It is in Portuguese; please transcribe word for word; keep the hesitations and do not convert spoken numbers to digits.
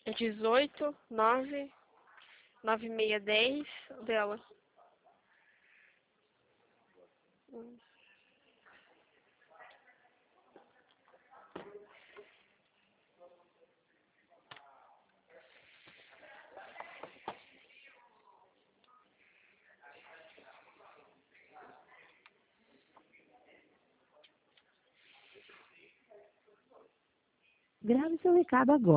dezoito, nove, nove seis dez dela. Hum. Grave seu recado agora.